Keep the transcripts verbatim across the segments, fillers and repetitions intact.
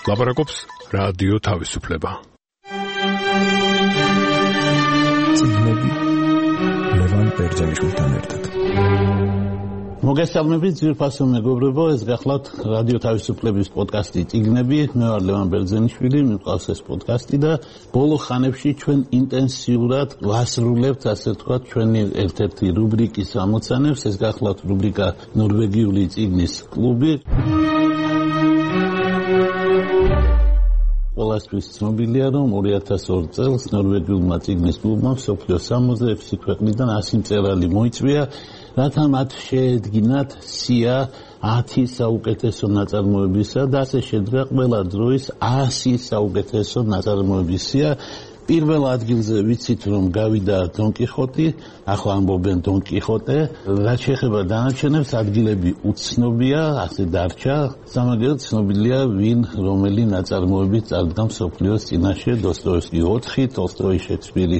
ლაპარაკობს რადიო თავისუფლება. წიგნები ლევან ბერძენიშვილთან ერთად. მოგესალმებით ძვირფასო მეგობრებო, ეს გახლავთ რადიო თავისუფლების პოდკასტი წიგნები. მე ვარ ლევან ბერძენიშვილი, მიყვარს ეს პოდკასტი და ბოლო ხანებში ჩვენ ინტენსიურად ვასრულებთ, ასე ვთქვათ, ჩვენი ერთ-ერთი რუბრიკის ამოცანებს. ეს გახლავთ რუბრიკა ნორვეგიული წიგნის კლუბი. ყველასთვის ცნობილია, რომ ორი ათას ორი წელს ნორვეგიულმა წიგნის კლუბმა მსოფლიოს სამოცდა ექვსი ქვეყნიდან ასი მწერალი მოიწვია, რათა მათ შეედგინათ სია ათი საუკეთესო ნაწარმოებისა და ასე შედგა ყველა დროის ასი საუკეთესო ნაწარმოების სია. პირველ ადგილზე ვიცით, რომ გავიდა დონ კიხოტი, ახლა ამბობენ დონ კიხოტე. რაც შეეხება დანარჩენებს, ადგილები უცნობია, ასე დარჩა. სამაგერად ცნობილია, ვინ რომელი ნაწარმოებით წარდგა მსოფლიოს წინაშე: დოსტოევსკი ოთხი, ტოლსტოი, შექსპირი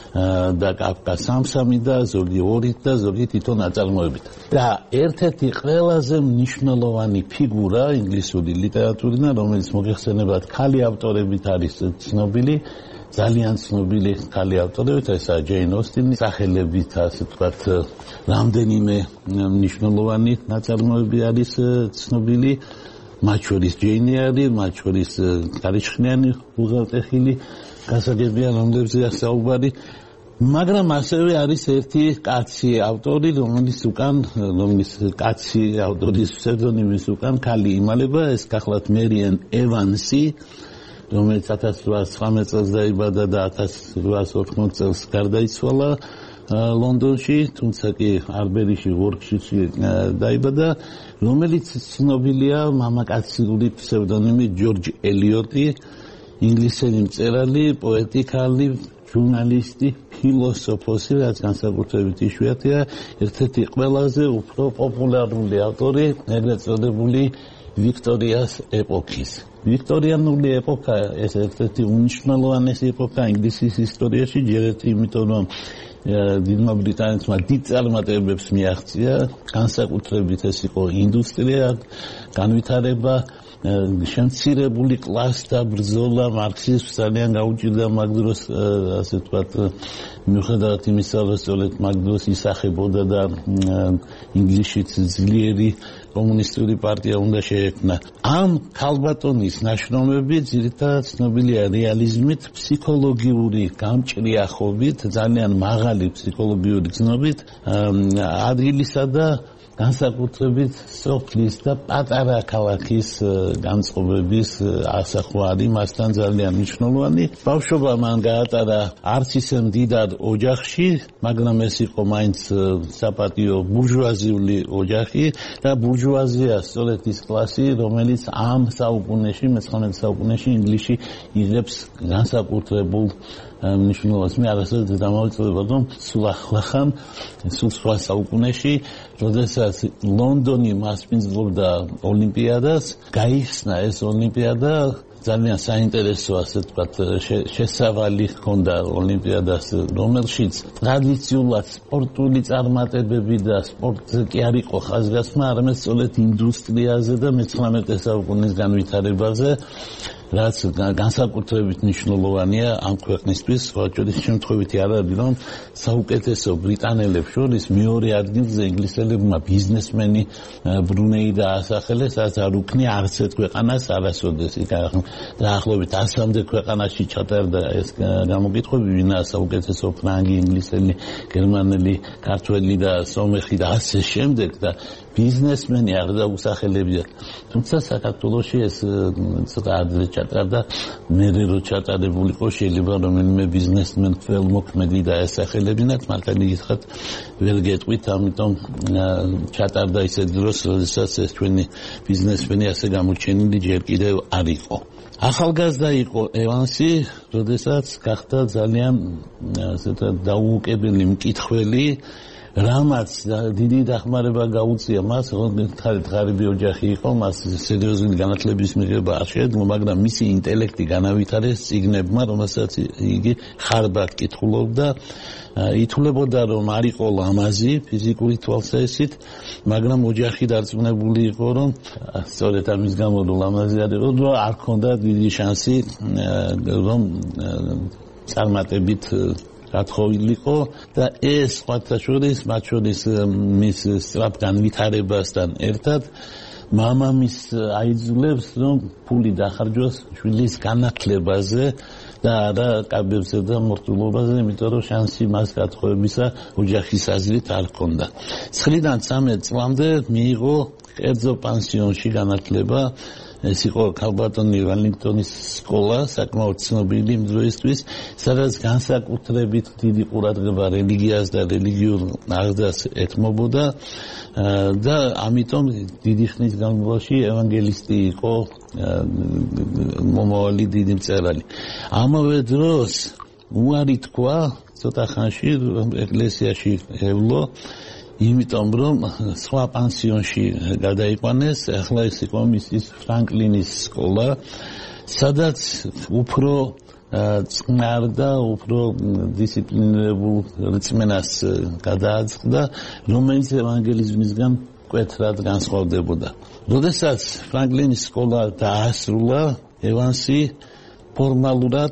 და კაფკა სამსამი და ზოგი ორით და ზოგი თითო ნაწარმოებით. და ერთ-ერთი ყველაზე მნიშვნელოვანი ფიგურა ინგლისური ლიტერატურიდან, რომელიც მოგეხსენებათ, ქალი ავტორებით არის ცნობილი, ძალიან ცნობილი ქალი ავტორებით, ესაა ჯეინ ოსტინი, სახელებით, ასე ვთქვათ, რამდენიმე მნიშვნელოვანი ნაწარმოები არის ცნობილი, მათ შორის ჯეინი არის, მათ შორის ქარიშხნიანი უღელტეხილი გასაგებია, რომლებზეა საუბარი. მაგრამ ასევე არის ერთი კაცი ავტორი, რომელიც უკან, რომლის კაცი ავტორის ფსევდონიმის უკან ქალი იმალება, ეს გახლავთ მერიენ ევანსი, რომელიც ათას რვაას ცხრამეტ წელს დაიბადა და ათას რვაას ოთხმოცდ წელს გარდაიცვალა ლონდონში, თუმცა კი არბერიში, ვორკშირში დაიბადა, რომელიც ცნობილია მამაკაცური ფსევდონიმით ჯორჯ ელიოტი, ინგლისელი მწერალი, პოეტი ქალი, ჟურნალისტი, ფილოსოფოსი, რაც განსაკუთრებით იშვიათია, ერთ-ერთი ყველაზე უფრო პოპულარული ავტორი, ეგრეთ წოდებული ვიქტორიას ეპოქის. ვიქტორიანული ეპოქა ეს ერთ-ერთი უნიშნელოვანესი ეპოქა ინგლისის ისტორიაში, ჯერ ერთი იმიტომ, რომ დიდმა ბრიტანეთმა დიდ წარმატებებს მიაღწია, განსაკუთრებით ეს იყო ინდუსტრია, განვითარება, შემცირებული კლასთა ბრძოლა, მარქსიზმს ძალიან გაუჭირდა მაგ დროს, ასე ვთქვათ, მიუხედავად იმისა, რომ სწორედ მაგ დროს ისახებოდა და ინგლისშიც ძლიერი კომუნისტური პარტია უნდა შეექმნა. ამ ქალბატონის ნაშრომები ძირითადად ცნობილია რეალიზმით, ფსიქოლოგიური გამჭრიახობით, ძალიან მაღალი ფსიქოლოგიური ცნობით, ადგილისა და განსაკუთრებით სოფლის და პატარა ქალაქის განწყობების ასახვა არის მასთან ძალიან მნიშვნელოვანი. ბავშვობა მან გაატარა არც ისე მდიდარ ოჯახში, მაგრამ ეს იყო მაინც საპატიო ბურჟუაზიული ოჯახი და ბურჟუაზია სწორედ ის კლასი, რომელიც ამ საუკუნეში, მეცხრამეტ საუკუნეში ინგლისში იღებს განსაკუთრებულ მნიშვნელობას. მე არასოდეს დამავიწყდება, რომ სულ ახლახან, სულ სხვა საუკუნეში, როდესაც ლონდონი მასპინძლობდა ოლიმპიადას, გაიხსნა ეს ოლიმპიადა, ძალიან საინტერესო, ასე ვთქვათ, შესავალი ჰქონდა ოლიმპიადას, რომელშიც ტრადიციულად სპორტული წარმატებები და სპორტზე კი არ იყო ხაზგასმა, არამედ სწორედ ინდუსტრიაზე და მეცხრამეტე საუკუნის განვითარებაზე, რაც განსაკუთრებით მნიშვნელოვანია ამ ქვეყნისთვის, სხვაჭოდის შემთხვევითი არ არის, რომ საუკეთესო ბრიტანელებს შორის მეორე ადგილზე ინგლისელებმა ბიზნესმენი ბრუნეი დაასახელეს, რაც არ უქნია არც ერთ ქვეყანას არასოდეს. იქ დაახლოებით ასამდე ქვეყანაში ჩატარდა ეს გამოკითხვები, ვინაა საუკეთესო ფრანგი, ინგლისელი, გერმანელი, ქართველი და სომეხი და ასე შემდეგ და ბიზნესმენი არ დაუსახელებია. თუმცა საქართველოში ეს ცოტა ადრე ჩატარდა, მერე რო ჩატარებულიყო, შეიძლება რომელიმე ბიზნესმენ ველმოქმედი დაესახელებინათ, მართალი გითხრათ ვერ გეტყვით, ამიტომ ჩატარდა ისეთ დროს, როდესაც ეს ჩვენი ბიზნესმენი ასე გამოჩენილი ჯერ კიდევ არ იყო. ახალგაზრდა იყო ევანსი, როდესაც გახდა ძალიან ასე დაუუკებელი მკითხველი, რამაც დიდი დახმარება გაუწია მას, ღარიბი ოჯახი იყო, მას სერიოზული განათლების მიღება არ შეეძლო, მაგრამ მისი ინტელექტი განავითარეს წიგნებმა, რომელსაც იგი ხარბად კითხულობდა. ითვლებოდა, რომ არ იყო ლამაზი ფიზიკური თვალსაჩინით, მაგრამ ოჯახი დარწმუნებული იყო, რომ სწორედ ამის გამო რომ ლამაზი არ იყო, რომ არ ჰქონდა დიდი შანსი, რომ წარმატებით გათხოვილიყო და ეს სხვათა შორის, მათ შორის მის სწრაფ განვითარებასთან ერთად მამამის აიძულებს, რომ ფული დახარჯოს შვილის განათლებაზე და არა კაბებზე და მორთულობაზე, იმიტომ რომ შანსი მას გათხოვებისა ოჯახის აზრით არ ჰქონდა. ცხრიდან ცამეტ წლამდე მიიღო კერძო პანსიონში განათლება. ეს იყო ქალბატონი ვალინგტონის სკოლა, საკმაოდ ცნობილი იმ დროისთვის, სადაც განსაკუთრებით დიდი ყურადღება რელიგიას და რელიგიურ აღზრდას ეთმობოდა და ამიტომ დიდი ხნის განმავლობაში ევანგელისტი იყო, მომავალი დიდი მწერალი. ამავე დროს უარი თქვა ცოტა ხანში ეკლესიაში ევლო, იმიტომ რომ სხვა პანსიონში გადაიყვანეს, ახლა ეს იყო მისის ფრანკლინის სკოლა, სადაც უფრო წყნარ და უფრო დისციპლინირებულ რწმენას გადააწყდა, რომელიც ევანგელიზმისგან მკვეთრად განსხვავდებოდა. როდესაც ფრანკლინის სკოლა დაასრულა, ევანსი ფორმალურად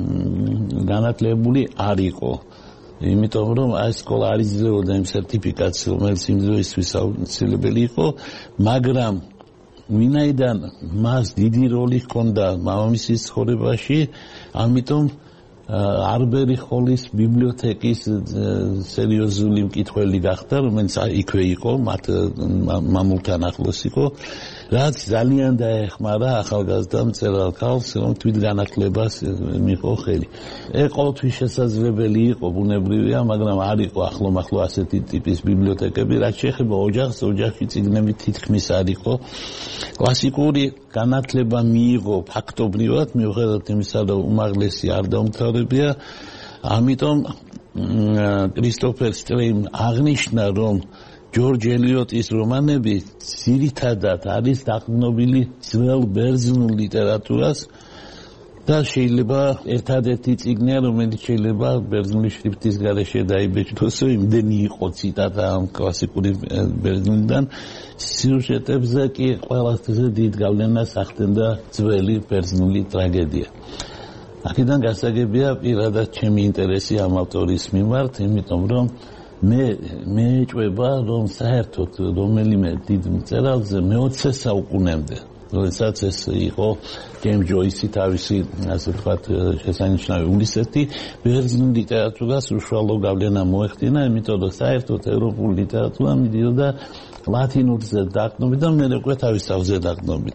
განათლებული არ იყო. იმიტომ რომ ეს სკოლა არ იძლეოდა იმ სერტიფიკატს, რომელიც იმ დროისთვის აუცილებელი იყო, მაგრამ ვინაიდან მას დიდი როლი ჰქონდა მამამისის ცხოვრებაში, ამიტომ არბერი ხოლის ბიბლიოთეკის სერიოზული მკითხველი გახდა, რომელიც იქვე იყო, მათ მამულთან ახლოს იყო, რაც ძალიან დაეხმარა ახალგაზრდა მწერალ ქალს, რომ თვითგანათლებას მიიღო ხელი. ყოველთვის შესაძლებელი იყო, ბუნებრივია, მაგრამ არ იყო ახლომახლო ასეთი ტიპის ბიბლიოთეკები, რაც შეეხება ოჯახს, ოჯახში წიგნები თითქმის არ იყო. კლასიკური განათლება მიიღო ფაქტობრივად, მიუხედავად იმისა, რომ უმაღლესი არ დაუმთავრებია, ამიტომ კრისტოფერ სტრეიმ აღნიშნა, რომ ჯორჯ ელიოტის რომანები ძირითადად არის დაყრდნობილი ძველ ბერძნულ ლიტერატურას და შეიძლება ერთადერთი წიგნია, რომელიც შეიძლება ბერძნული შრიფტის გარეშე დაიბეჭდოს, იმდენი იყო ციტატა ამ კლასიკური ბერძნულიდან. სიუჟეტებზე კი ყველაზე დიდ გავლენას ახდენდა ძველი ბერძნული ტრაგედია. აქედან გასაგებია პირადად ჩემი ინტერესი ამ ავტორის მიმართ, იმიტომ რომ მე მე ეჭვება, რომ საერთოდ რომელიმე დიდ მწერალზე მეოცე საუკუნემდე, როდესაც ეს იყო ჯეიმს ჯოისი თავისი, ასე ვთქვათ, შესანიშნავი უნივერსიტეტი, ბერძნულ ლიტერატურას უშუალო გავლენა მოეხდინა, იმიტომ რომ საერთოდ ევროპული ლიტერატურა მიდიოდა ლათინურზე დაყრდნობით და მე უკვე თავის თავზე დაყრდნობით.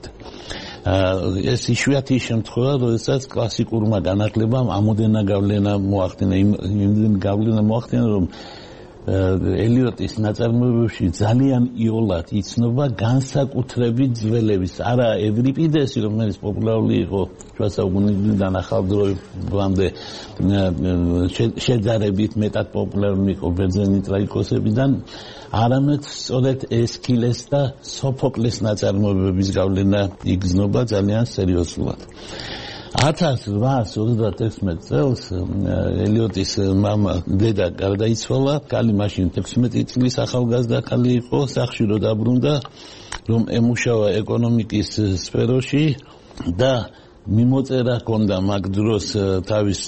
ეს იშვიათი შემთხვევა, როდესაც კლასიკურმა განათლებამ ამოდენა გავლენა მოახდინა, იმ გავლენა მოახდინა, რომ ელიოტის ნაწარმოებებში ძალიან იოლად იცნობა განსაკუთრებით ძველების, არა ევრიპიდესი, რომელიც პოპულარული იყო შუა საუკუნეებიდან ახალ დროებამდე, შეძარებით მეტად პოპულარული იყო ბერძენი ტრაგიკოსებიდან, არამედ სწორედ ესქილეს და სოფოკლეს ნაწარმოებების გავლენა იგრძნობა ძალიან სერიოზულად. ათას რვაას ოცდათექვსმეტ წელს ელიოტის მამა დედა გარდაიცვალა, კალი მაშინ ექვსმეტი წლის ახალგაზრდა ქალი იყო, სახლში რო დაბრუნდა, რომ ემუშავა ეკონომიკის სფეროში და მიმოწერა ჰქონდა მაგ დროს თავის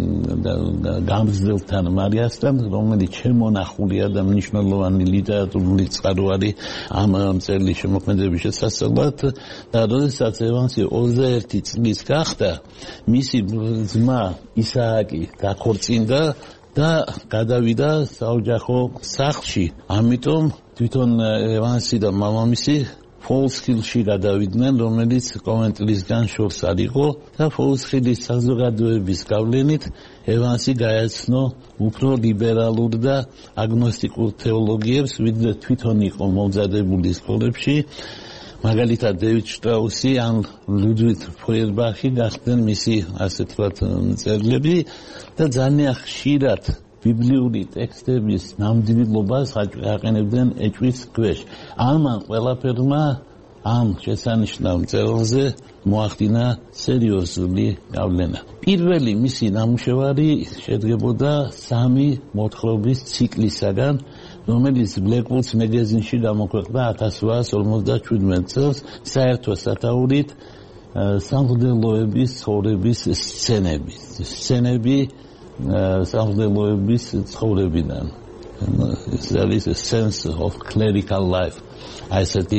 გამგზელთან მარიასთან, რომელიც შემონახულია და მნიშვნელოვანი ლიტერატურული წყაროარი ამ მწერლის შემოქმედების შესასწავლად და როდესაც ევანსი ოცდაერთი წლის გახდა, მისი ძმა ისააკი დაქორწინდა და გადავიდა საოჯახო სახლში. ამიტომ თვითონ ევანსი და მამამისი ფოლსხილში გადავიდნენ, რომელიც კონვენტლისგან შორს არ იყო და ფოლსხილის საზოგადოების გავლენით ევანსი გაეცნო უფრო ლიბერალურ და აგნოსტიკურ თეოლოგიებს, ვიდრე თვითონ იყო მომზადებული სკოლებში. მაგალითად დევიდ შტრაუსი ან ლუდვიგ ფოიერბახი გახდნენ მისი, ასე ვთქვათ, მწერლები და ძალიან ხშირად ბიბლიური ტექსტების ნამდვილობას აყენებდნენ ეჭვის ქვეშ. ამან ყველაფერმა ამ შესანიშნავ მწერლზე მოახდინა სერიოზული გავლენა. პირველი მისი ნამუშევარი შედგებოდა სამი მოთხრობის ციკლისაგან, რომელიც Blackwood's Magazine-ში გამოქვეყნდა ათას რვაას ორმოცდაჩვიდმეტ წელს, საერთო სათაურით სამღვდელოების ცხოვრების სცენები. სცენები სამღვდელოების ცხოვრებიდან. There is a sense of clerical life. ასეთი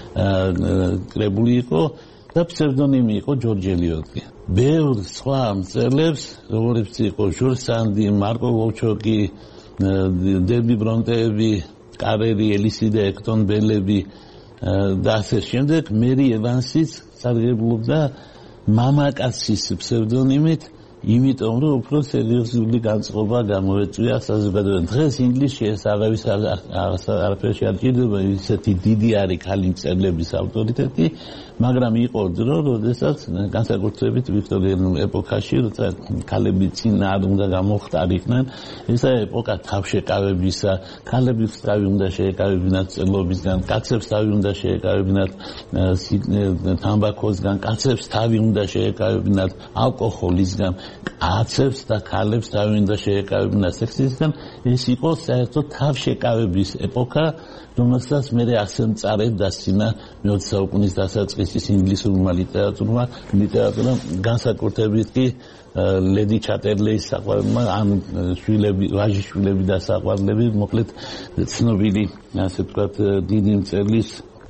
კრებული იყო და ფსევდონიმი იყო ჯორჯ ელიოტი. ბევრ სხვა მწერლებს, როგორიც იყო ჟულ სანდი, მარკო ვოჩოკი, დები ბრონტეები, კარერი, ელისი და ექტონ ბელები და ასე შემდეგ, მერი ევანსიც სარგებლობდა მამაკაცის ფსევდონიმით, იმიტომ რომ უფრო სერიოზული განწყობა გამოეწვია საზოგადოებამ. დღეს ინგლისში ეს აღავის არაფერში არ ჭირდება, ისეთი დიდი არის ქალი მწერლების ავტორიტეტი, მაგრამ იყო დრო, როდესაც განსაკუთრებით ვიქტორიანულ ეპოქაში, როცა ქალები წინ არ უნდა გამოხტარიყვნენ, ესა ეპოქა თავშეკავებისა, ქალებს თავი უნდა შეეკავებინათ წერლობისგან, კაცებს თავი უნდა შეეკავებინათ თამბაქოსგან, კაცებს თავი უნდა შეეკავებინათ ალკოჰოლისგან, კაცებს და ქალებს თავი უნდა შეეკავებინათ სექსისგან. ეს იყო საერთოდ თავშეკავების ეპოქა, რომელსაც მე ასე მწარედ დასცინა მეოცე საუკუნის დასაწყისის ინგლისურმა ლიტერატურმა, ლიტერატურამ განსაკუთრებით კი ლედი ჩატერლეის საყვარელმა, ან შვილები, ვაჟიშვილები და საყვარლები, მოკლედ ცნობილი, ასე ვთქვათ, დიდი მწერლის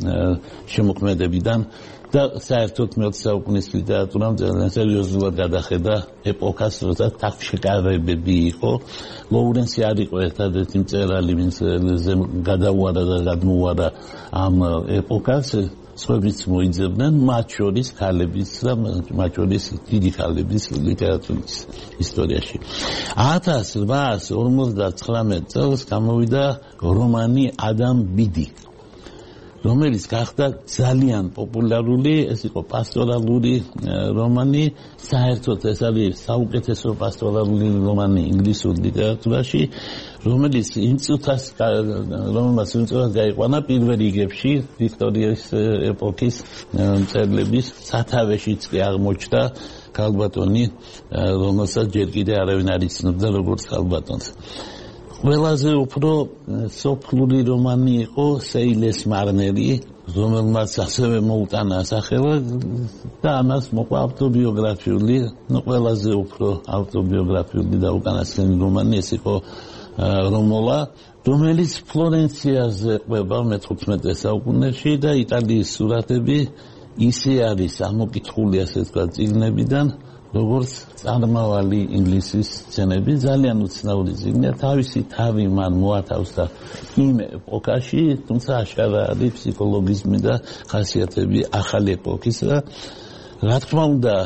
შემოქმედებიდან და საერთოდ მეოცე საუკუნის ლიტერატურამ სერიოზულად გადახედა ეპოქას, როცა თავშეკავებები იყო. ლოურენსი არ იყო ერთადერთი მწერალი, ვინც გადაუარა და გადმოუარა ამ ეპოქას, სხვაებიც მოიძებდნენ, მათ შორის ქალების და მათ შორის დიდი ქალების ლიტერატურის ისტორიაში. ათას რვაას ორმოცდაცხრამეტ წელს გამოვიდა რომანი ადამ ბიდი, რომელიც გახდა ძალიან პოპულარული, ეს იყო პასტორალური რომანი, საერთოდ ეს არის საუკეთესო პასტორალური რომანი ინგლისურ ლიტერატურაში, რომელიც იმ წუთას, რომელმაც იმ წუთას გაიყვანა პირველ რიგებში ვიქტორიის ეპოქის მწერლების სათავეშიც კი აღმოჩნდა ქალბატონი, რომელსაც ჯერ კიდე არავინ არ იცნობდა როგორც ქალბატონს. ყველაზე უფრო სოფლური რომანი იყო სეილეს მარნერი, რომელმაც ასევე მოუტანა სახელა და ამას მოყვა ავტობიოგრაფიული, ну ყველაზე უფრო ავტობიოგრაფიული და უკანასკნელი რომანი ეს იყო რომოლა, რომელიც ფლორენციაზე ყვება მეთხუთმეტე საუკუნეში და იტალიის სურათები ისე არის ამოკითხული, ასე ვთქვათ, წიგნებიდან, როგორც წარმავალი ინგლისის სცენები, ძალიან უცნაური წიგნია, თავისი თავი მან მოათავსა იმ ეპოქაში, თუმცა აშკარა არის ფსიქოლოგიზმი და ხასიათები ახალი ეპოქისა. რა თქმა უნდა,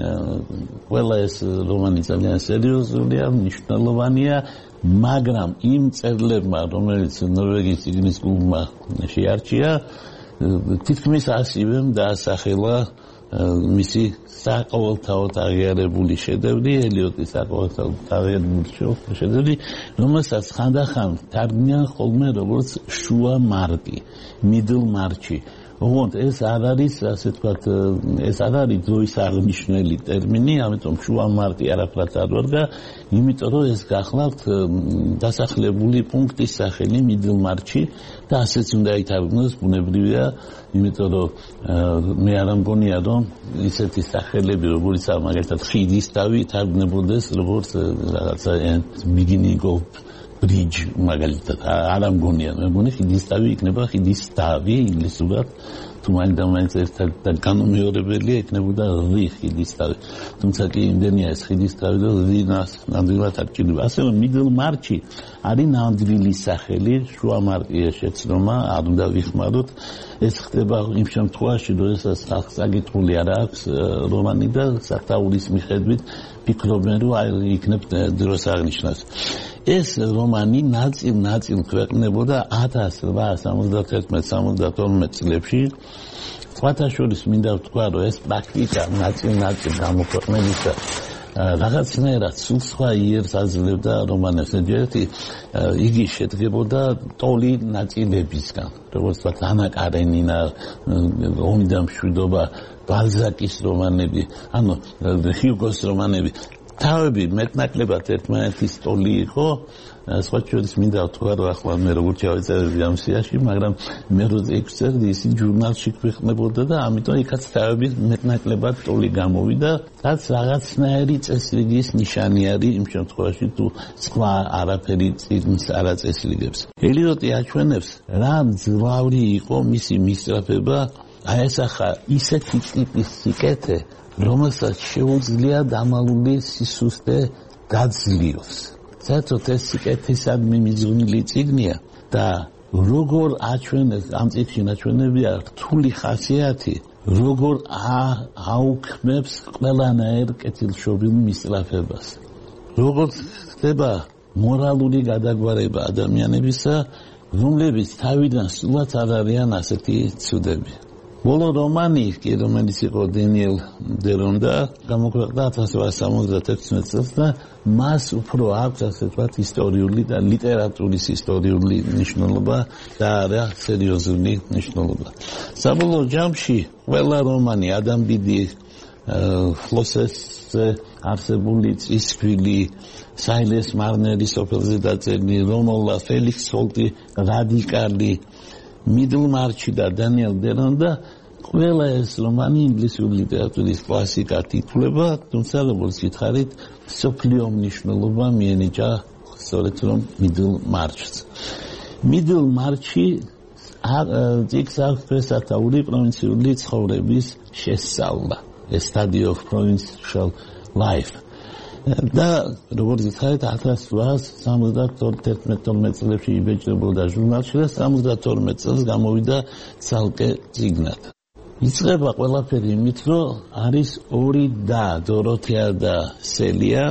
ყველა ეს რომანი ძალიან სერიოზულია, მნიშვნელოვანია, მაგრამ იმ მწერლებმა, რომელიც ნორვეგიის წიგნის კლუბმა შეარჩია, თითქმის ასივე დაასახელა მისი საყოველთაოდ აღიარებული შედევრი, ელიოტის საყოველთაოდ აღიარებული შედევრი, რომელსაც ხანდახან თარგმნიან ხოლმე როგორც შუა მარკი, middle march-ი. ოღონდ ეს არ არის, ასე ვთქვათ, ეს არ არის დროის აღნიშნული ტერმინი, ამიტომ შუა მარტი არაფრად არ ვარგა, იმიტომ რომ ეს გახლავთ დასახლებული პუნქტის სახელი middle march-ი და ასეც უნდა ითარგმნოს, ბუნებრივია, იმიტომ რომ მე არ მგონია რომ ისეთი სახელები, როგორც მაგალითად ხიდის თავი თარგმნებოდეს როგორც რაღაცა beginning of bridge მაგალითად არ ამგონია, მე მგონი ხიდის თავი იქნება ხიდის თავი ინგლისურად, თუ მაინც და მაინც ერთად განუმეორებელია იქნებოდა რი ხიდის თავი, თუმცა კი იმდენია ეს ხიდის თავი და რინას ნამდვილად არ ჭირდება. ასე რომ middle march-ი არის ნამდვილი სახელი, შუა მარტია შეცდომა, არ უნდა ვიხმაროთ. ეს ხდება იმ შემთხვევაში, როდესაც ხალხს აკითხული არ აქვს რომანი და სათაურის მიხედვით ფიქრობენ, რომ აი იქნებ დროს აღნიშნავს. ეს რომანი ნაწილ-ნაწილ ქვეყნდებოდა ათას რვაას სამოცდათერთმეტ სამოცდათორმეტ წლებში. სხვათა შორის მინდა ვთქვა, რომ ეს პრაქტიკა ნაწილ-ნაწილ გამოქვეყნებისა რაღაცნაირად სულ სხვაიერს აძლევდა რომანებს. ერთი იგი შედგებოდა ტოლი ნაწილებისგან, როგორც ვთქვათ, ანა კარენინა, ომი და მშვიდობა, ბალზაკის რომანები, ანუ ჰიუგოს რომანები. თავები მეტნაკლებად ერთმანეთის ტოლი იყო. სხვა შორის მინდა ვთქვა, რომ ახლა მე როგორ ჩავეწერები ამ სიაში, მაგრამ მე როცა ექვსი წერდი, ისი ჟურნალში გვეხმებოდა და ამიტომ იქაც თავები მეტნაკლებად ტოლი გამოვიდა, რაც რაღაცნაირი წესრიგის ნიშანი არის იმ შემთხვევაში, თუ სხვა არაფერი წიგნს არ აწესრიგებს. ელიოტი აჩვენებს, რა მძლავრი იყო მისი მისწრაფება, აი ეს ახლა ისეთი ტიპის სიკეთე, რომელსაც შეუძლია დამალული სისუსტე გაძლიოს. საერთოდ ეს სიკეთისადმი მიზუნილი წიგნია და როგორ აჩვენებს ამ წიგნში აჩვენებია რთული ხასიათი, როგორ აუქმებს ყველანაირ კეთილშობილ მისწრაფებას. როგორ ხდება მორალური გადაგვარება ადამიანებისა, რომლებიც თავიდან სულაც არ არიან ასეთი ცუდები. ბოლო რომანი, რომელიც იყო დენიელ დერონდა, გამოქვეყნდა ათას ოთხსა სამოცდაექვსი წელს და მას უფრო აქვს ასე ვთქვათ ისტორიული და ლიტერატურის ისტორიული მნიშვნელობა და არა სერიოზული მნიშვნელობა. საბოლოო ჯამში ყველა რომანი ადამ დიდი ფლოსესზე არსებული წისქვილი, საილეს მარნერის სოფელზე დაწერილი, რომოლა, ფელიქს ჰოლტი, რადიკალი, მიდლმარჩი და დანიელ დერონდა ყველა ეს რომანი ინგლისური ლიტერატურის კლასიკად ითვლება, თუმცა როგორც გითხარით, მსოფლიო მნიშვნელობა მიენიჭა სწორედ რომ მიდლმარჩს. მიდლმარჩი წიგნს აქვს დღესათაური პროვინციული ცხოვრების შესწავლა, a study of provincial life. და როგორც გითხარით, ათას ოთხსა სამოცდათერთმეტ წლებში იბეჭდებოდა ჟურნალში და სამოცდათორმეტ წელს გამოვიდა ცალკე წიგნად. იწყება ყველაფერი იმით, რომ არის ორი და, დოროთეა და სელია,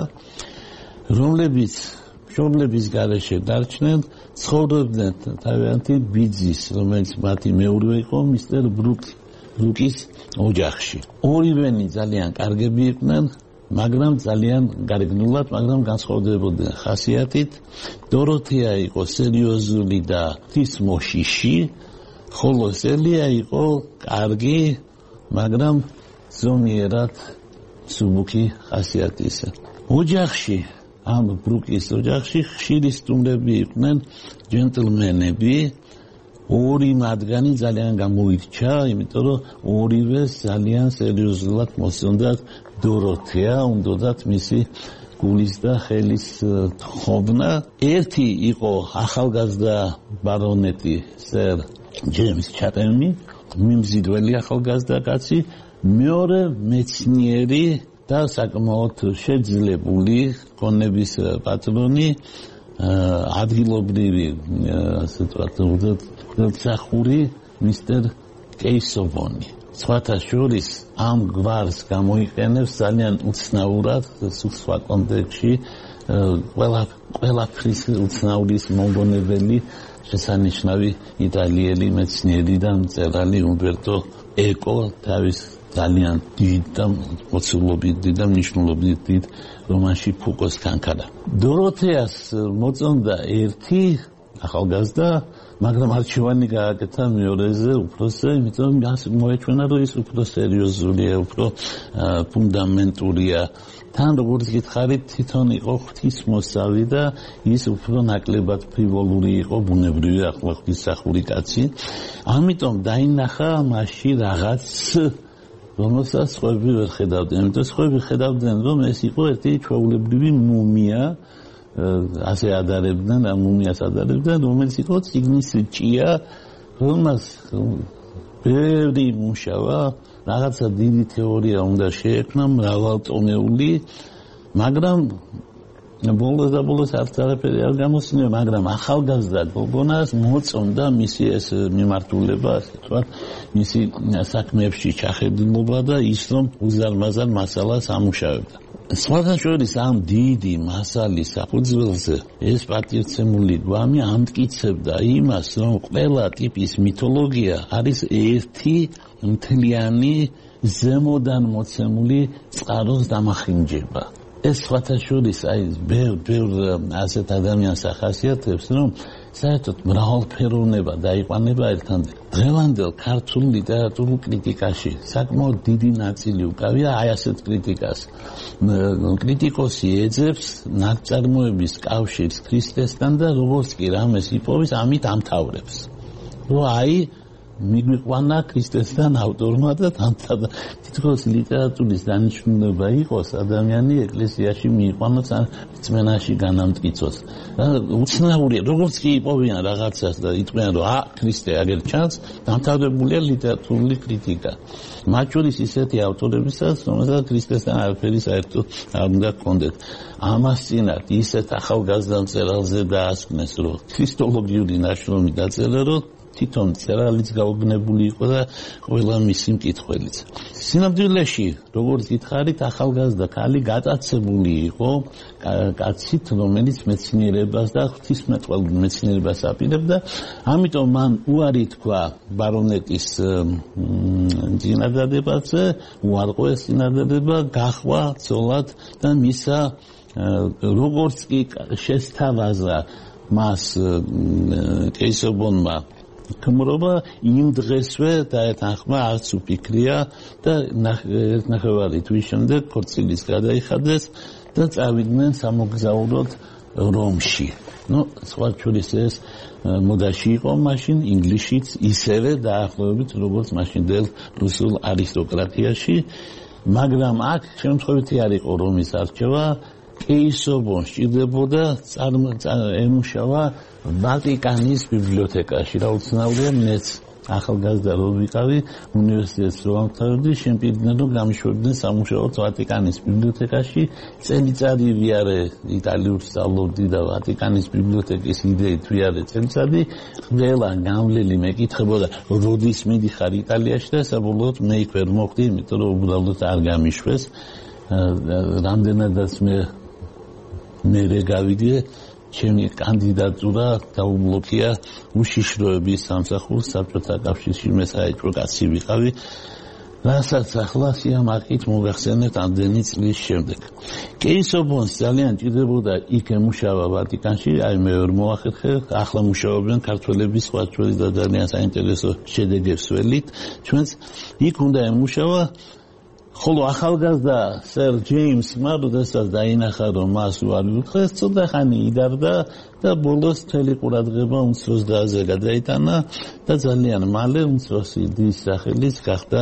რომლებიც მშობლების გარეშე დარჩნენ, ცხოვრობდნენ თავიანთი ბიძის, რომელიც მათი მეურვე იყო, მისტერ ბრუკის ოჯახში. ორივენი ძალიან კარგები იყვნენ, მაგრამ ძალიან გარეგნულად, მაგრამ განსხვავდებოდნენ ხასიათით. დოროთეა იყო სერიოზული და ღვთისმოშიში, ხოლო სელია იყო კარგი, მაგრამ ზომიერად მსუბუქი ხასიათისა. ოჯახში, ამ ბრუკის ოჯახში ხშირი სტუმრები იყვნენ ჯენტლმენები, ორი მათგანი ძალიან გამოირჩა, იმიტომ რომ ორივე ძალიან სერიოზულად მოსწონდათ დოროთეა, უნდათ მისი გულის და ხელის თხოვნა. ერთი იყო ახალგაზრდა ბარონეტი სერ ჯეიმს ჩატემი, მიმზიდველი ახალგაზრდა კაცი, მეორე მეცნიერი და საკმაოდ შეძლებული ქონების პატრონი, ადგილობრივი, ასე ვთქვათ, ღვთისმსახური მისტერ კეისოვონი. სხვათა შორის ამ გვარს გამოიყენებს ძალიან უცნაურად, სხვა კონტექსტში, ყველა ყველაფრის უცნაურის მომგონებელი შესანიშნავი იტალიელი მეცნიერი და მწერალი უმბერტო ეკო თავის ძალიან დიდ და მოცულობით და მნიშვნელობით დიდ რომანში ფუკოს კანკადა. დოროთეას მოწონდა ერთი ახალგაზრდა, მაგრამ არჩევანი გააკეთა მეორეზე უფროსზე, იმიტომ მოეჩვენა, რომ ის უფრო სერიოზულია, უფრო ფუნდამენტურია. თან როგორც გითხარით, თვითონ იყო ღვთისმოსავი და ის უფრო ნაკლებად ფრივოლური იყო, ბუნებრივი ახლა ღვთისმსახური კაცი. ამიტომ დაინახა მასში რაღაც, რომელსაც სხვები ვერ ხედავდნენ. იმიტომ სხვები ხედავდნენ, რომ ეს იყო ერთი ჩვეულებრივი მუმია, ასე ადარებდნენ, ამ მუმიას ადარებდნენ, რომელიც იყო წიგნის ჭია, რომელსაც ბევრი მუშავა, რაღაცა დიდი თეორია უნდა შეექმნა, მრავალტომეული, მაგრამ ბოლოს და ბოლოს არც არაფერი არ გამოსცემ, მაგრამ ახალგაზრდა გოგონას მოწონდა მისი ეს მიმართულება, ასე ვთქვათ, მისი საქმეებში ჩახედულობა და ის რომ უზარმაზარ მასალას ამუშავებდა. სხვათა შორის ამ დიდი მასალის საფუძველზე ეს პატივცემული გვამი ამტკიცებდა იმას, რომ ყველა ტიპის მითოლოგია არის ერთი მთლიანი ზემოდან მოცემული წყაროს დამახინჯება. ეს სხვათაშორის აი ბევრ ბევრ ასეთ ადამიანს ახასიათებს, რომ საერთოდ მრავალფეროვნება დაიყვანება ერთამდე. დღევანდელ ქართულ ლიტერატურულ კრიტიკაში საკმაოდ დიდი ნაწილი უკავია აი ასეთ კრიტიკას. კრიტიკოსი ეძებს ნაწარმოების კავშირს ქრისტესთან და როგორც კი რამეს იპოვის, ამით ამთავრებს. რომ აი მიგვიყვანა ქრისტესთან ავტორმა და თითქოს ლიტერატურის დანიშნულება იყოს ადამიანი ეკლესიაში მიიყვანოს ან რწმენაში განამტკიცოს. უცნაურია, როგორც კი იპოვიან რაღაცას და იტყვიან, რომ ა ქრისტე აგერ ჩანს, დამთავრებულია ლიტერატურული კრიტიკა. მათ შორის ისეთი ავტორებისაც, რომელსაც ქრისტესთან არაფერი საერთოდ არ უნდა ჰქონდეთ. ამას წინათ ისეთ ახალგაზრდა მწერალზე დაასკვნეს, რომ ქრისტოლოგიური ნაშრომი დაწერა, რომ თვითონ წერალიც გაუგნებული იყო და ყველა მისი მკითხველიც. სინამდვილეში, როგორც გითხარით, ახალგაზრდა ქალი გატაცებული იყო კაცით, რომელიც მეცნიერებას და ღვთისმეტყველურ მეცნიერებას აპირებდა, ამიტომ მან უარი თქვა ბარონეტის წინადადებაზე, უარყო ეს წინადადება, გახვა ცოლად და მისა როგორც კი შესთავაზა მას კეისობონმა ქმრობა, იმ დღესვე დაეთანხმა არც უფიქრია და ნახევარი თვის შემდეგ ქორწილის გადაიხადეს და წავიდნენ სამოგზაუროდ რომში. ну, სხვა შორის ეს მოდაში იყო მაშინ ინგლისშიც ისევე დაახლოებით როგორც მაშინდელ რუსულ არისტოკრატიაში, მაგრამ აქ შემთხვევითი არ იყო რომის არჩევა, კეისობონ სჭირდებოდა ემუშავა ვატიკანის ბიბლიოთეკაში. რა უცნაურია, მეც ახალგაზრდა რო ვიყავი, უნივერსიტეტს რო ამთავრებდი, შემპირდნენ რომ გამიშვებდნენ სამუშაოდ ვატიკანის ბიბლიოთეკაში. წელიწადი ვიარე იტალიურს სწავლობდი და ვატიკანის ბიბლიოთეკის იდეით ვიარე წელიწადი. ყველა გამვლელი მეკითხებოდა, როდის მიდიხარ იტალიაში და საბოლოოდ მე იქ ვერ მოხვდი, იმიტომ რომ უბრალოდ არ გამიშვეს. რამდენადაც მე მე გავიდე, ჩემი კანდიდატურა დაუბლოკია უშიშროების სამსახურს საბჭოთა კავშირში, მე საეჭვო კაცი ვიყავი, რასაც ახლა სიამაყით მოგახსენებთ ამდენი წლის შემდეგ. კეისობონს ძალიან ჭირდებოდა იქ ემუშავა ვატიკანში, აი მე ვერ მოახერხე, ახლა მუშაობენ ქართველების სხვა ჩვენი და ძალიან საინტერესო შედეგებს ველით, ჩვენც იქ უნდა ემუშავა. ხოლო ახალგაზრდა სერ ჯეიმსმა, როდესაც დაინახა, რომ მას უარი უთხრეს, ცოტა ხანი იდარდა და ბოლოს მთელი ყურადღება უმცროს დაზე გადაიტანა და ძალიან მალე უმცროსი დის სახელიც გახდა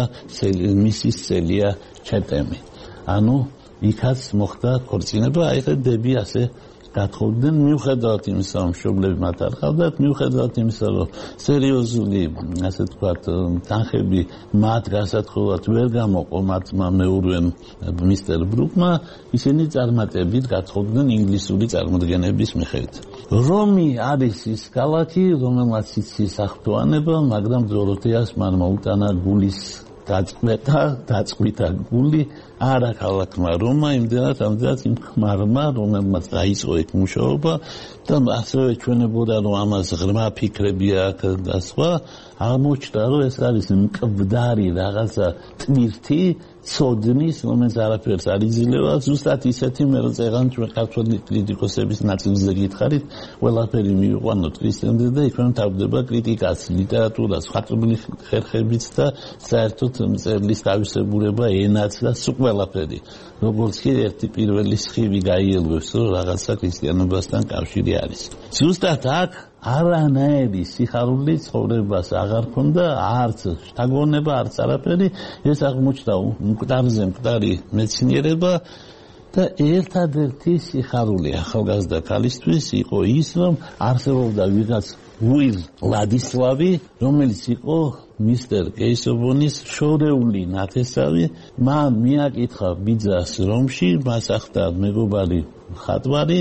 მისის სელია ჩეტემი. ანუ იქაც მოხდა ქორწინება, აი ხე დები ასე გათხოვდნენ, მიუხედავად იმისა, რომ მშობლები მათ არ ჰყავდათ, მიუხედავად იმისა, რომ სერიოზული, ასე ვთქვათ, თანხები მათ გასათხოვად ვერ გამოყო მათმა მეურვემ მისტერ ბრუკმა, ისინი წარმატებით გათხოვდნენ ინგლისური წარმოდგენების მიხედვით. რომი არის ის ქალაქი, რომელმაც იცის აღფრთოვანება, მაგრამ დოროთეას მან მოუტანა გულის დაწყვეტა, დაწყვიტა გული, არა ქალაქმა რომა, იმდენად ამდენად იმ ქმარმა, რომელმაც დაიწყო იქ მუშაობა და ასევე ჩვენებოდა, რომ ამას ღრმა ფიქრები აქვს და სხვა, აღმოჩნდა, რომ ეს არის მკვდარი რაღაცა ტვირთი, ცოდნის, რომელიც არაფერს არ იძლევა, ზუსტად ისეთი, მე რო წეღან ჩვენ ქართველი კრიტიკოსების ნაწილზე გითხარით, ყველაფერი მივიყვანოთ ქრისტემდე და იქვე მთავრდება კრიტიკაც, ლიტერატურას, ხატული ხერხებიც და საერთოდ მწერლის თავისებურება, ენაც და სულ ყველაფერი. როგორც კი ერთი პირველი სხივი გაიელვებს, რომ რაღაცა ქრისტიანობასთან კავშირი არის. ზუსტად აქ არანაირი სიხარული ცხოვრებას აღარ ქონდა, არც შთაგონება, არც არაფერი, ეს აღმოჩნდა მკვდარზე მკვდარი მეცნიერება და ერთადერთი სიხარული ახალგაზრდა ქალისთვის იყო ის, რომ არსებობდა ვიღაც უილ ლადისლავი, რომელიც იყო მისტერ კეისობონის შორეული ნათესავი, მან მიაკითხა ბიძას რომში, მას ახდა მეგობარი ხატვარი,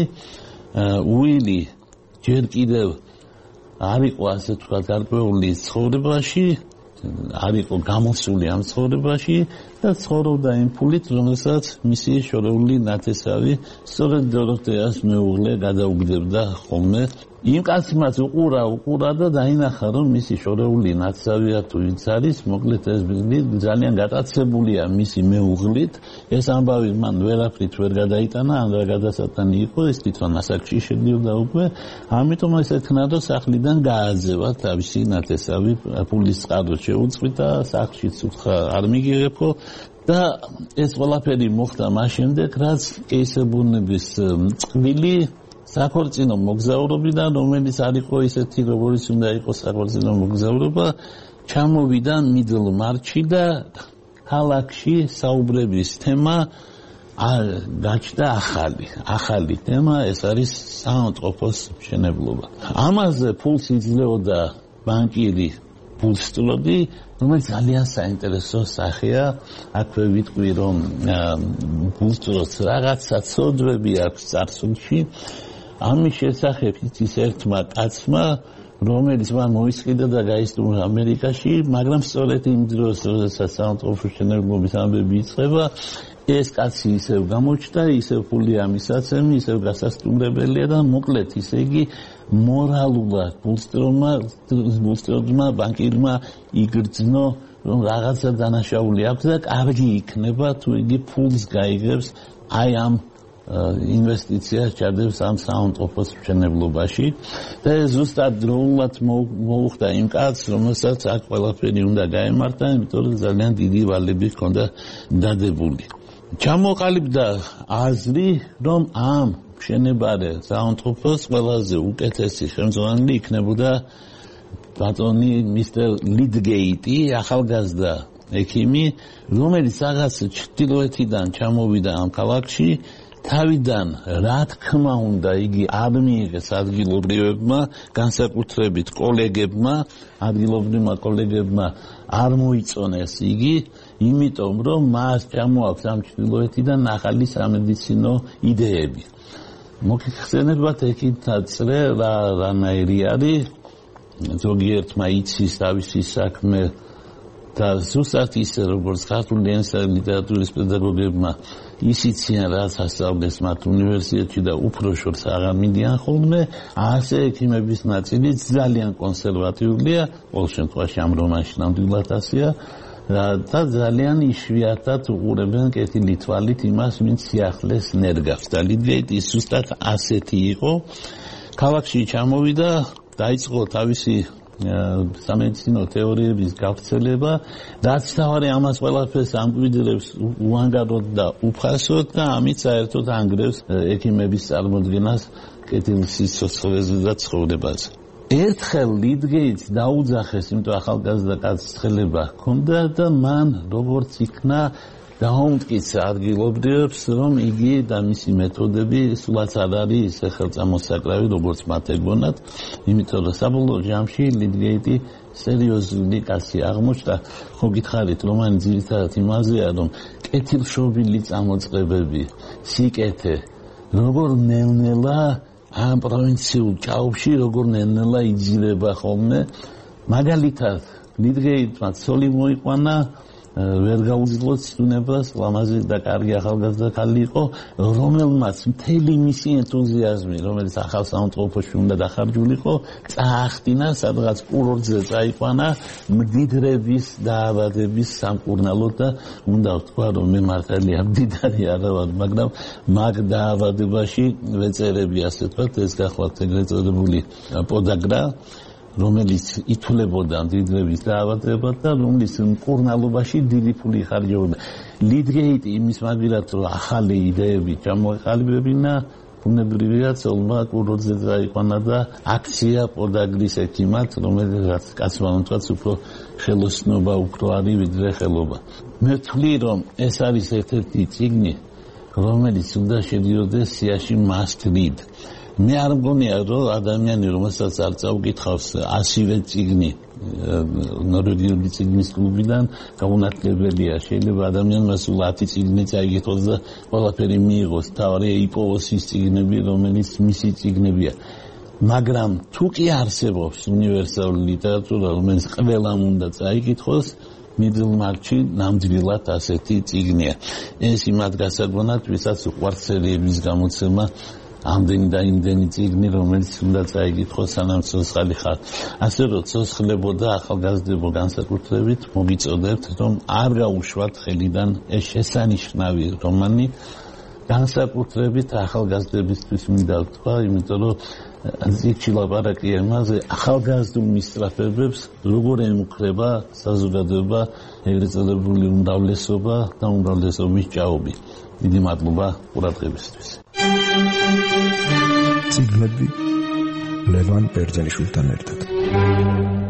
უილი ჯერ კიდევ არ იყო ასე თქვა გარკვეული ცხოვრებაში, არ იყო გამოსული ამ ცხოვრებაში და ცხოვრობდა იმ ფულით, რომელსაც მისი შორეული ნათესავი სწორედ დოროთეას მეუღლე გადაუგდებდა ხოლმე იმ კაცმაც უყურა უყურა და დაინახა რომ მისი შორეული ნაცავია თუ ვინც არის მოკლედ ეს ძალიან გატაცებულია მისი მეუღლით ეს ამბავი მან ვერაფრით ვერ გადაიტანა ან რა გადასატანი იყო ეს თვითონ ასაკში შედიოდა უკვე ამიტომ ეს ეთქნა რომ სახლიდან გააძევა თავისი ნათესავი ფულის წყაროს შეუწყვიტა სახლშიც უთხრა არ მიგიღებო და ეს ყველაფერი მოხდა მას შემდეგ რაც კეისებუნების წყვილი საქორწინო მოგზაურობიდან რომელიც არ იყო ისეთი როგორც უნდა იყოს საქორწინო მოგზაურობა ჩამოვიდა მიდლმარჩი და ქალაქში საუბრების თემა გაჩნდა ახალი ახალი თემა ეს არის საავადმყოფოს მშენებლობა ამაზე ფულს იძლეოდა ბანკირი ბულსტროდი რომელიც ძალიან საინტერესო სახეა აქვე ვიტყვი რომ ბულსტროდს რაღაცა ცოდვები აქვს წარსულში ამის შესახებ იცის ერთმა კაცმა რომელიც მან მოისყიდა და გაისტუმრა ამერიკაში მაგრამ სწორედ იმ დროს როდესაც საავადმყოფოს მშენებლობის ამბები იწყება ეს კაცი ისევ გამოჩნდა ისევ ფული ამისაცემი ისევ გასასტუმრებელია და მოკლედ ისე იგი მორალულად ბულსტროდმა ბულსტროდმა ბანკირმა იგრძნო რომ რაღაცა დანაშაული აქვს და კარგი იქნება თუ იგი ფულს გაიგებს აი ამ ინვესტიციას ჩადებს ამ საავადმყოფოს მშენებლობაში და ეს ზუსტად დროულად მოუხდა იმ კაცს რომელსაც აქ ყველაფერი უნდა გაემართა იმიტომ რომ ძალიან დიდი ვალები ჰქონდა დადებული ჩამოყალიბდა აზრი რომ ამ მშენებარე საავადმყოფოს ყველაზე უკეთესი ხელმძღვანელი იქნებოდა ბატონი მისტერ ლიდგეიტი ახალგაზრდა ექიმი რომელიც რაღაც ჩრდილოეთიდან ჩამოვიდა ამ ქალაქში თავიდან რა თქმა უნდა იგი არ მიიღეს ადგილობრივებმა განსაკუთრებით კოლეგებმა ადგილობრივმა კოლეგებმა არ მოიწონეს იგი იმიტომ რომ მას ჩამოაქვს ამ ჩრდილოეთიდან ახალი სამედიცინო იდეები მოგიხსენებათ ეკითაწრე რა რანაირი არის ზოგიერთმა იცის თავისი საქმე და ზუსტად ისე როგორც ქართული ენისა და ლიტერატურის პედაგოგებმა ისიციან რაც ასწავლეს მათ უნივერსიტეტში და უფრო შორს აღარ მიდიან ხოლმე ასე ექიმების ნაწილი ძალიან კონსერვატიულია ყოველ შემთხვევაში ამ რომანში ნამდვილად ასეა და ძალიან იშვიათად უყურებენ კეთილი თვალით იმას ვინც სიახლეს ნერგავს და ლიდგეიტი ზუსტად ასეთი იყო ქალაქში ჩამოვიდა დაიწყო თავისი სამედიცინო თეორიების გავრცელება რაც თავარი ამას ყველაფერს ამკვიდრებს უანგაროდ და უფასოდ და ამით საერთოდ ანგრევს ექიმების წარმოდგენას კეთილ სიცოცხლეზე და ცხოვრებაზე ერთხელ ლიდგეიტს დაუძახეს იმიტომ ახალგაზრდა კაცის ხელება ჰქონდა და მან როგორც იქნა დაუმტკიცა ადგილობრივებს რომ იგი და მისი მეთოდები სულაც არ არის ისე ხელწამოსაკრავი როგორც მათ ეგონათ იმიტომ რომ საბოლოო ჯამში ლიდგეიტი სერიოზული კაცი აღმოჩნდა ხო გითხარით რომანი ძირითადად იმაზეა რომ კეთილშობილი წამოწყებები სიკეთე როგორ ნელ-ნელა ამ პროვინციულ ჭაობში როგორ ნელ-ნელა იძილება ხოლმე მაგალითად ლიდგეიტმა ცოლი მოიყვანა ვერ გაუძლოთ სუნებას ლამაზი და კარგი ახალგაზრდა ქალი იყო რომელმაც მთელი მისი ენთუზიაზმი რომელიც ახალ საავადმყოფოში უნდა დახარჯულიყო წაახტინა სადღაც კურორტზე წაიყვანა მდიდრების დაავადების სამკურნალოდ და უნდა ვთქვა რომ მე მართალია მდიდარი არა ვარ მაგრამ მაგ დაავადებაში ვეწერები ასე ვთქვათ ეს გახლავთ ეგრეთ წოდებული პოდაგრა რომელიც ითვლებოდა მდიდრების დაავადებად და რომლის მკურნალობაში დიდი ფული ხარჯებოდა. ლიდგეიტი იმის მაგილად რომ ახალი იდეები ჩამოეყალიბებინა ბუნებრივია ცოლმა კურორტზე წაიყვანა და აქცია პოდაგრის ექიმად რომელიც კაცმა თქვა უფრო ხელოსნობა უფრო არის ვიდრე ხელობა. მე ვთვლი რომ ეს არის ერთ-ერთი წიგნი რომელიც უნდა შედიოდეს სიაში must read. მე არ მგონია რომ ადამიანი რომელსაც არ წაუკითხავს ასივე წიგნი ნორვეგიული წიგნის კლუბიდან გაუნათლებელია შეიძლება ადამიანმა სულ ათი წიგნი წაიგეთოს და ყველაფერი მიიღოს თავარი იპოვოს ის წიგნები რომელიც მისი წიგნებია მაგრამ თუ კი არსებობს უნივერსალური ლიტერატურა რომელიც ყველამ უნდა წაიკითხოს მიდლმარჩი ნამდვილად ასეთი წიგნია ეს იმათ გასაგონად ვისაც უყვართ სერიების გამოცემა ამდენი და იმდენი წიგნი, რომელიც უნდა წაიკითხოს სანამ ცოცხალი ხარ. ასე რომ ცოცხლებოდა ახალგაზრდებო განსაკუთრებით მოგიწოდეთ, რომ არ გაუშვათ ხელიდან ეს შესანიშნავი რომანი, განსაკუთრებით ახალგაზრდებისთვის მინდა ვთქვა, იმიტომ რომ ზიგში ლაპარაკი იმაზე ახალგაზრდულ მისწრაფებებს როგორ ემუქრება საზოგადოება ეგრეთ წოდებული უმრავლესობა და უმრავლესობის ჭაობი. დიდი მადლობა ყურადღებისთვის. წიგნები ლევან ბერძენიშვილთან ერთად.